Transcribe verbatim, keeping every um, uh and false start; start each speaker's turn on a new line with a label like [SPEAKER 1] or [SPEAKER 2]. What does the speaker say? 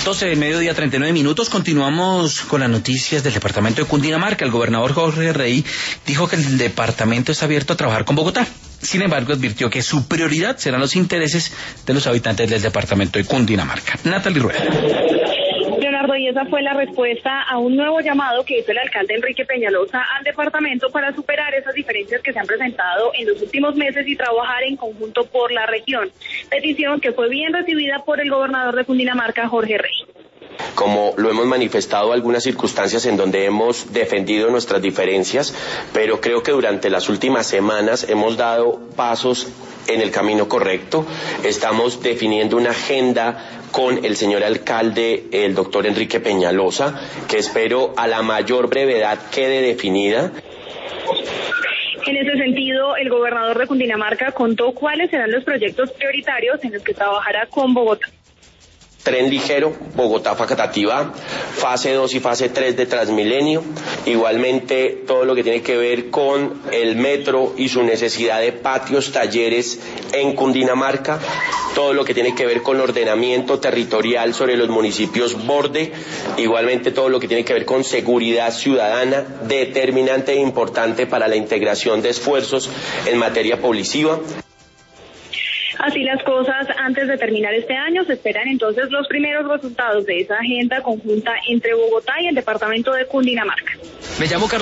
[SPEAKER 1] doce del mediodía, treinta y nueve minutos. Continuamos con las noticias del departamento de Cundinamarca. El gobernador Jorge Rey dijo que el departamento está abierto a trabajar con Bogotá. Sin embargo, advirtió que su prioridad serán los intereses de los habitantes del departamento de Cundinamarca. Natalie Rueda.
[SPEAKER 2] Leonardo, y esa fue la respuesta a un nuevo llamado que hizo el alcalde Enrique Peñalosa al departamento para superar esas diferencias que se han presentado en los últimos meses y trabajar en conjunto por la región. Petición que fue bien recibida por el gobernador de Cundinamarca, Jorge Rey.
[SPEAKER 3] Como lo hemos manifestado, algunas circunstancias en donde hemos defendido nuestras diferencias, pero creo que durante las últimas semanas hemos dado pasos en el camino correcto. Estamos definiendo una agenda con el señor alcalde, el doctor Enrique Peñalosa, que espero a la mayor brevedad quede definida.
[SPEAKER 2] En ese sentido, el gobernador de Cundinamarca contó cuáles serán los proyectos prioritarios en los que trabajará con Bogotá.
[SPEAKER 3] Tren ligero, Bogotá-Facatativá, fase dos y fase tres de Transmilenio, igualmente todo lo que tiene que ver con el metro y su necesidad de patios, talleres en Cundinamarca, todo lo que tiene que ver con ordenamiento territorial sobre los municipios borde, igualmente todo lo que tiene que ver con seguridad ciudadana, determinante e importante para la integración de esfuerzos en materia policiva.
[SPEAKER 2] Así las cosas, antes de terminar este año, se esperan entonces los primeros resultados de esa agenda conjunta entre Bogotá y el departamento de Cundinamarca.
[SPEAKER 1] Me llamo Carlos.